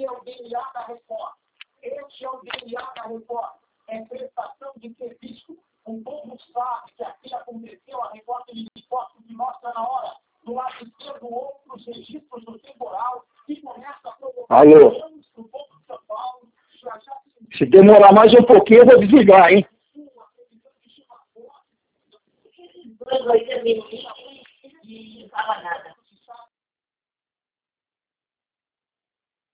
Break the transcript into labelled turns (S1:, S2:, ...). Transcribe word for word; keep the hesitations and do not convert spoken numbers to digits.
S1: é o D N A da Record. Este é o D N A da Record. É prestação de serviço. O povo sabe que aqui aconteceu a Record helicóptero que mostra na hora, do lado esquerdo, outros registros do temporal, que começa a provocar danos no povo de São Paulo. Já já se... se demorar mais um pouquinho, eu vou desligar, hein?
S2: Dois, dois, três minutinhos e não fala nada.